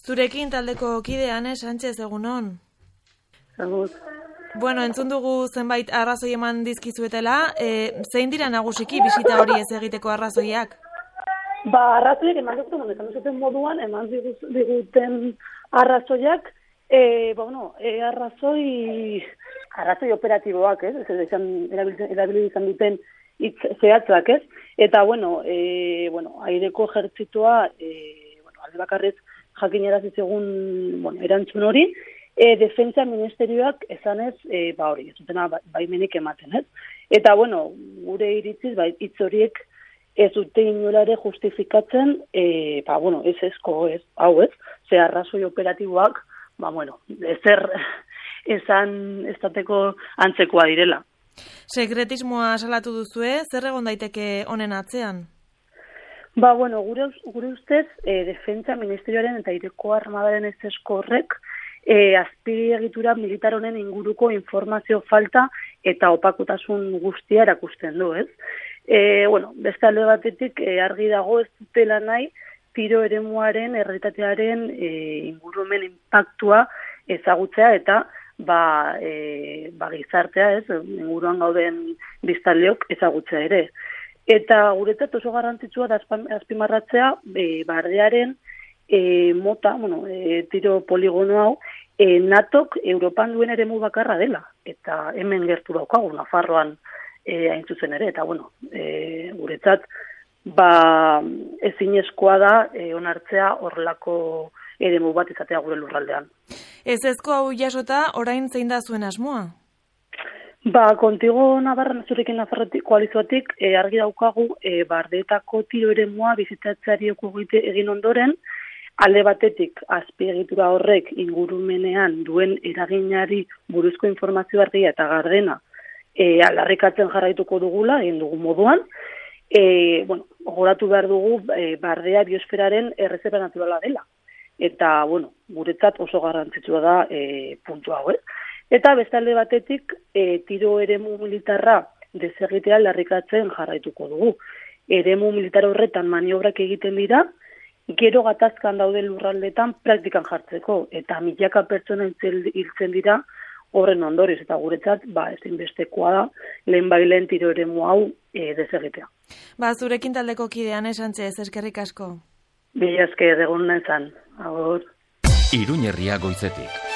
Zurekin taldeko kidean, Sánchez, egunon? Agur. Bueno, entzun dugu zenbait arrazoi eman dizkizuetela, zein dira nagusiki bisita hori ez egiteko arrazoiak? Arrazoiak eman duzuten moduan, eman diguten arrazoiak, arrazoi operatiboak, ez? Erabili izan duten hitz zehatzak, ez? Eta, aireko ejertzitua, alde bakarrez jakinarazi zegun, erantzun hori, Defentsa Ministerioak esanez, ez dutena baimenik ematen, ez? Eta, gure iritziz, hitz horiek ez dute inolare justifikatzen, ez ezko, ez, hau ez, ze arrazoi operatiboak, ezer esan estateko antzekoa direla. Sekretismoa salatu duzue, zer egon daiteke honen atzean? Gure ustez, Defentsa Ministerioaren eta Aireko Armadaren ez esko horrek, azpiegitura militar honen inguruko informazio falta eta opakotasun guztia erakusten du, ez? Beste alde batetik argi dago ez dutela nahi tiro eremuaren, errealitatearen ingurumen impactua ezagutzea eta gizartea, ez? Inguruan gauden biztanleok ezagutzea ere. Eta guretzat oso garrantzitsua da azpimarratzea bardearen mota, tiro poligono hau, NATOk Europan duen eremu bakarra dela, eta hemen gertu daukagu, Nafarroan hain zuzen ere, eta guretzat, ezinezkoa da onartzea horrelako eremu bat izatea gure lurraldean. Ez ezko hau jasota, orain zein da zuen asmoa? Kontigo Navarra zurekin Nafarrotik koalizioatik argi daukagu bardeetako tiro eremua bizitatzeari egin ondoren, alde batetik azpiegitura horrek ingurumenean duen eraginari buruzko informazio argia eta gardena aldarrikatzen jarraituko dugula, egin dugu moduan. Gogoratu behar dugu bardea biosferaren erreserba naturala dela. Eta, guretzat oso garrantzitsua da puntu hau, Eta beste alde batetik tiro eremu militarra desegitea aldarrikatzen jarraituko dugu. Eremu militar horretan maniobrak egiten dira, gero gatazkan daude lurraldetan praktikan jartzeko, eta milaka pertsona hiltzen dira horren ondorioz, eta guretzat, ezinbestekoa da, lehen tiro eremu hau desegitea. Zurekin taldeko kidean, Sánchez, eskerrik asko. Bila esker egon nezan, agur. Iruñerria goizetik.